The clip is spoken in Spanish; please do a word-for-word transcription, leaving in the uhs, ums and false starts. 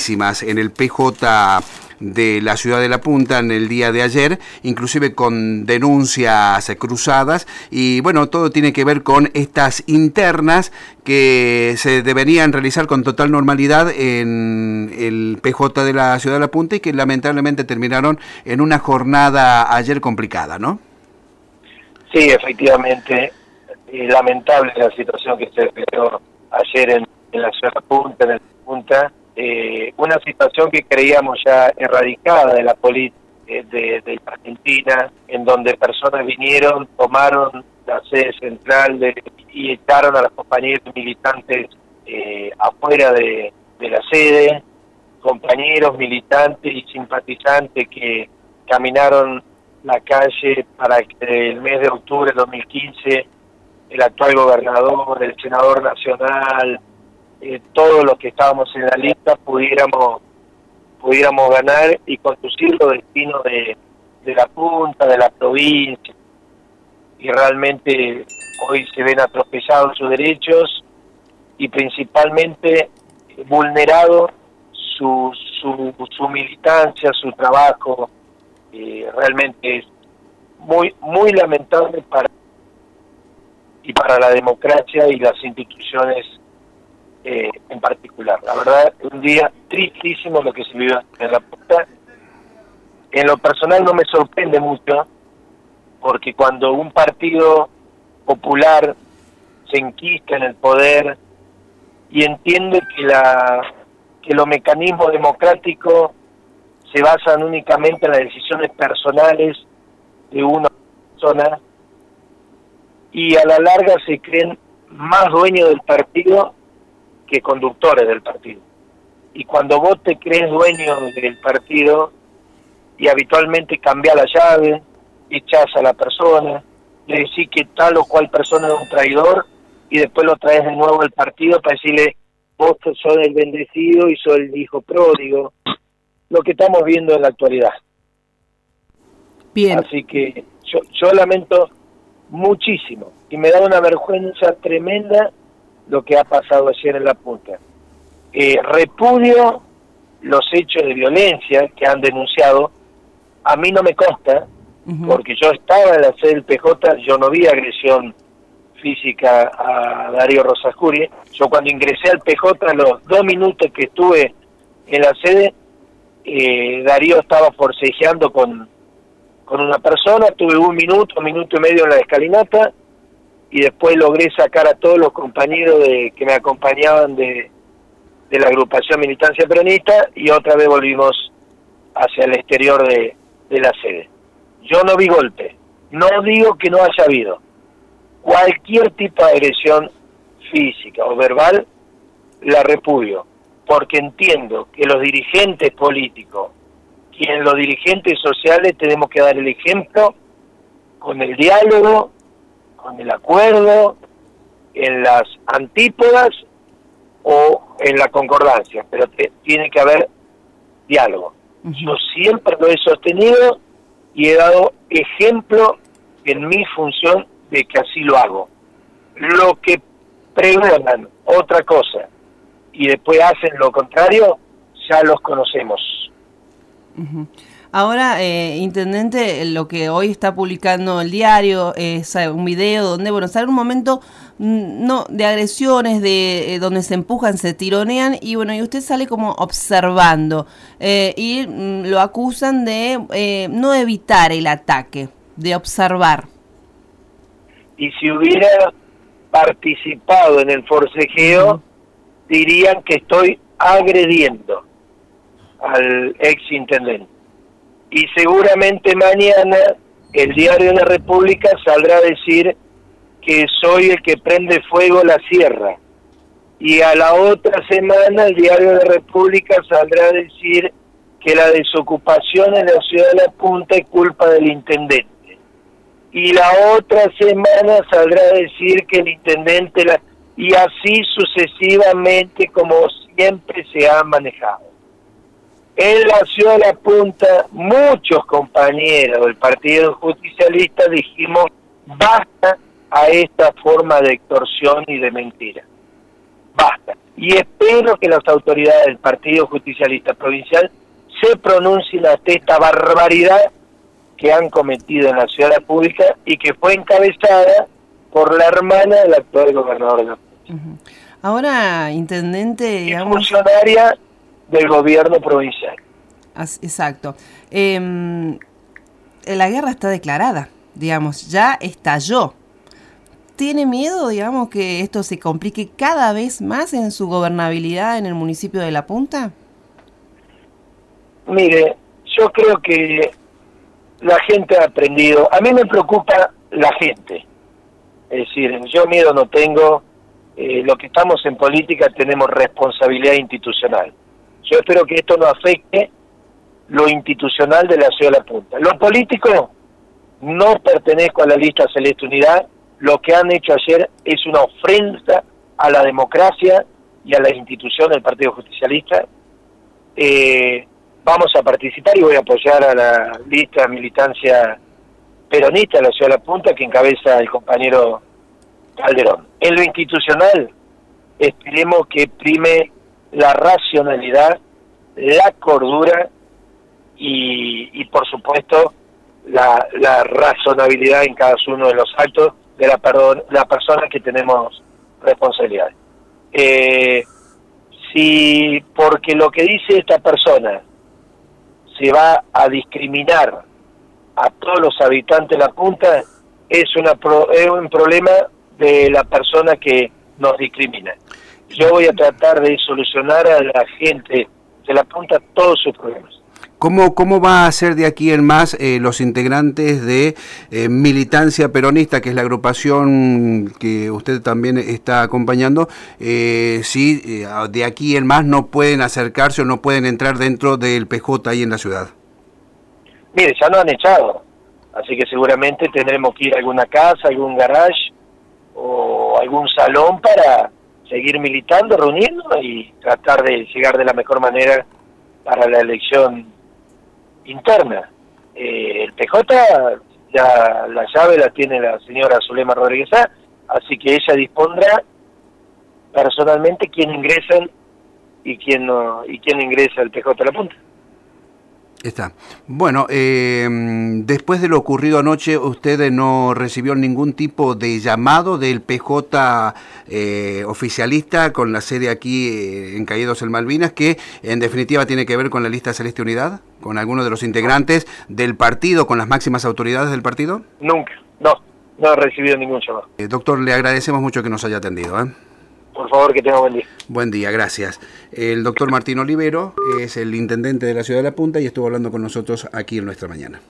en el P J de la ciudad de La Punta en el día de ayer, inclusive con denuncias cruzadas, y bueno, todo tiene que ver con estas internas que se deberían realizar con total normalidad en el P J de la ciudad de La Punta y que lamentablemente terminaron en una jornada ayer complicada, ¿no? Sí, efectivamente, eh, lamentable la situación que se creó ayer en, en la ciudad de La Punta, en el Punta. Eh, una situación que creíamos ya erradicada de la política de, de, de Argentina, en donde personas vinieron, tomaron la sede central de, y echaron a los compañeros militantes eh, afuera de, de la sede, compañeros militantes y simpatizantes que caminaron la calle para que el mes de octubre de dos mil quince el actual gobernador, el senador nacional, Eh, todos los que estábamos en la lista pudiéramos pudiéramos ganar y conducir los destinos de, de la Punta, de la provincia, y realmente hoy se ven atropellados sus derechos y principalmente vulnerado su, su, su militancia, su trabajo. Eh, realmente es muy, muy lamentable para y para la democracia y las instituciones Eh, en particular. La verdad, un día tristísimo lo que se vivió en La Punta. En lo personal no me sorprende mucho, porque cuando un partido popular se enquista en el poder y entiende que la que los mecanismos democráticos se basan únicamente en las decisiones personales de una persona, y a la larga se creen más dueños del partido que conductores del partido. Y cuando vos te crees dueño del partido y habitualmente cambiás la llave, echás a la persona, le decís que tal o cual persona es un traidor y después lo traes de nuevo al partido para decirle vos sos el bendecido y sos el hijo pródigo, lo que estamos viendo en la actualidad. Bien. Así que yo, yo lamento muchísimo y me da una vergüenza tremenda lo que ha pasado ayer en La Punta. Eh, repudio los hechos de violencia que han denunciado. A mí no me consta, uh-huh. porque yo estaba en la sede del P J, yo no vi agresión física a Darío Rosascuri. Yo cuando ingresé al P J, los dos minutos que estuve en la sede, eh, Darío estaba forcejeando con, con una persona, tuve un minuto, un minuto y medio en la escalinata, y después logré sacar a todos los compañeros de, que me acompañaban de, de la agrupación Militancia Peronista, y otra vez volvimos hacia el exterior de, de la sede. Yo no vi golpe, no digo que no haya habido. Cualquier tipo de agresión física o verbal la repudio, porque entiendo que los dirigentes políticos y en los dirigentes sociales tenemos que dar el ejemplo con el diálogo, con el acuerdo, en las antípodas o en la concordancia, pero te, tiene que haber diálogo. Uh-huh. Yo siempre lo he sostenido y he dado ejemplo en mi función de que así lo hago. Lo que pregonan otra cosa y después hacen lo contrario, ya los conocemos. Uh-huh. Ahora, eh, Intendente, lo que hoy está publicando el diario es un video donde, bueno, sale un momento no de agresiones, de eh, donde se empujan, se tironean, y bueno, y usted sale como observando, eh, y mm, lo acusan de eh, no evitar el ataque, de observar. Y si hubiera participado en el forcejeo, uh-huh. dirían que estoy agrediendo al ex intendente. Y seguramente mañana el diario de la República saldrá a decir que soy el que prende fuego la sierra. Y a la otra semana el diario de la República saldrá a decir que la desocupación en la ciudad de La Punta es culpa del intendente. Y la otra semana saldrá a decir que el intendente... la y así sucesivamente, como siempre se ha manejado. En la ciudad de La Punta, muchos compañeros del Partido Justicialista dijimos basta a esta forma de extorsión y de mentira. Basta. y espero que las autoridades del Partido Justicialista Provincial se pronuncien ante esta barbaridad que han cometido en la ciudad pública y que fue encabezada por la hermana del actual gobernador de la provincia. Uh-huh. Ahora, intendente, y digamos... funcionaria del gobierno provincial. As, exacto. Eh, la guerra está declarada, digamos, ya estalló. ¿Tiene miedo, digamos, que esto se complique cada vez más en su gobernabilidad en el municipio de La Punta? Mire, yo creo que la gente ha aprendido. A mí me preocupa la gente. Es decir, yo miedo no tengo. Eh, lo que estamos en política tenemos responsabilidad institucional. Yo espero que esto no afecte lo institucional de la ciudad de La Punta. Lo político, no pertenezco a la lista Celeste Unidad. Lo que han hecho ayer es una ofensa a la democracia y a las instituciones del Partido Justicialista. Eh, vamos a participar y voy a apoyar a la lista de militancia peronista de la ciudad de La Punta que encabeza el compañero Calderón. En lo institucional, esperemos que prime la racionalidad, la cordura y, y por supuesto, la, la razonabilidad en cada uno de los actos de la, perdón, la persona que tenemos responsabilidades. Eh, si porque lo que dice esta persona se va a discriminar a todos los habitantes de La Punta, es, una pro, es un problema de la persona que nos discrimina. Yo voy a tratar de solucionar a la gente de La Punta todos sus problemas. ¿Cómo, ¿Cómo va a ser de aquí en más eh, los integrantes de eh, Militancia Peronista, que es la agrupación que usted también está acompañando? Eh, si eh, de aquí en más no pueden acercarse o no pueden entrar dentro del P J ahí en la ciudad. Mire, ya nos han echado, así que seguramente tendremos que ir a alguna casa, algún garage o algún salón para seguir militando, reunirnos y tratar de llegar de la mejor manera para la elección interna. Eh, el P J, ya la llave la tiene la señora Zulema Rodríguez A, así que ella dispondrá personalmente quién ingresan y quién no, y quién ingresa al P J de La Punta. Está. Bueno, eh, después de lo ocurrido anoche, ¿usted no recibió ningún tipo de llamado del P J eh, oficialista con la sede aquí eh, en Caídos en Malvinas, que en definitiva tiene que ver con la lista Celeste Unidad, con alguno de los integrantes del partido, con las máximas autoridades del partido? Nunca, no, no he recibido ningún llamado. Eh, doctor, le agradecemos mucho que nos haya atendido, ¿eh? Por favor, que tenga buen día. Buen día, gracias. El doctor Martín Olivero es el intendente de la ciudad de La Punta y estuvo hablando con nosotros aquí en Nuestra Mañana.